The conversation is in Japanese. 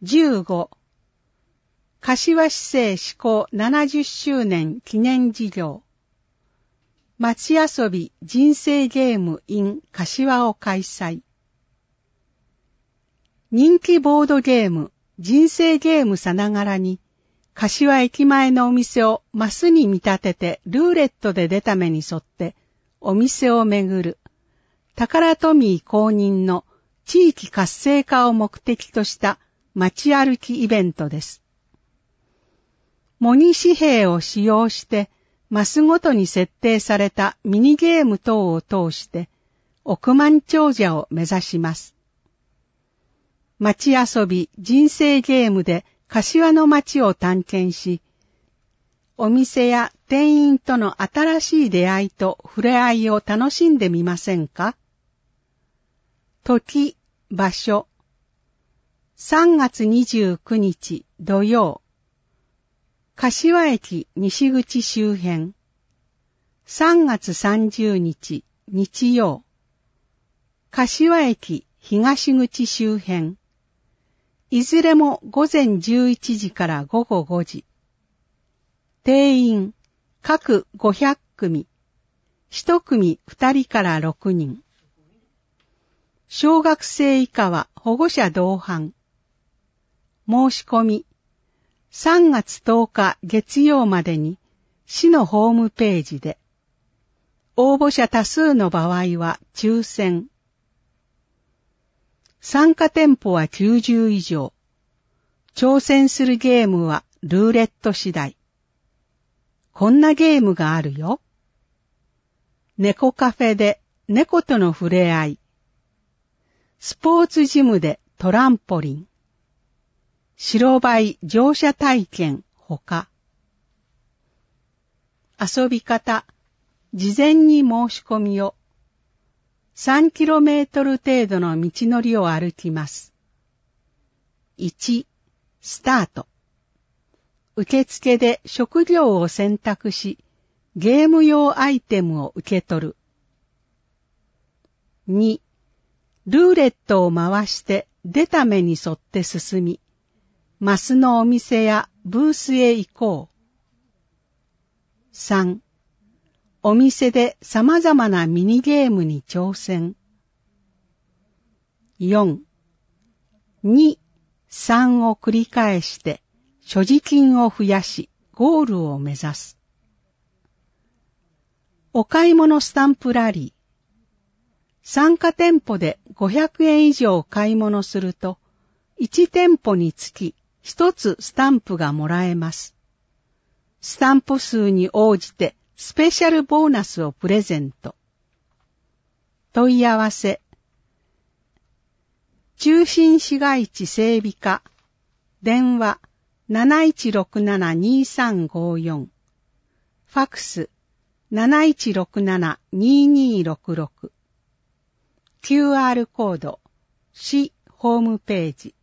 15、柏市政施行70周年記念事業、町遊び人生ゲーム in 柏を開催。人気ボードゲーム、人生ゲームさながらに、柏駅前のお店をマスに見立ててルーレットで出た目に沿ってお店を巡る、タカラトミー公認の地域活性化を目的とした街歩きイベントです。模擬紙幣を使用してマスごとに設定されたミニゲーム等を通して億万長者を目指します。街遊び人生ゲームで柏の街を探検し、お店や店員との新しい出会いと触れ合いを楽しんでみませんか？時、場所。3月29日土曜。柏駅西口周辺。3月30日日曜。柏駅東口周辺。いずれも午前11時から午後5時。定員、各500組。1組2人から6人。小学生以下は保護者同伴。申し込み、3月10日月曜までに市のホームページで。応募者多数の場合は抽選。参加店舗は90以上。挑戦するゲームはルーレット次第。こんなゲームがあるよ。猫カフェで猫との触れ合い。スポーツジムでトランポリン。白バイ乗車体験ほか。遊び方。事前に申し込みを。3km 程度の道のりを歩きます。1、スタート。受付で職業を選択し、ゲーム用アイテムを受け取る。2、ルーレットを回して出た目に沿って進み、マスのお店やブースへ行こう。3、お店で様々なミニゲームに挑戦。4、2、3を繰り返して所持金を増やしゴールを目指す。お買い物スタンプラリー。参加店舗で500円以上買い物すると、1店舗につき1つスタンプがもらえます。スタンプ数に応じてスペシャルボーナスをプレゼント。問い合わせ。中心市街地整備課。電話 7167-2354。ファクス 7167-2266。QR コード。市ホームページ。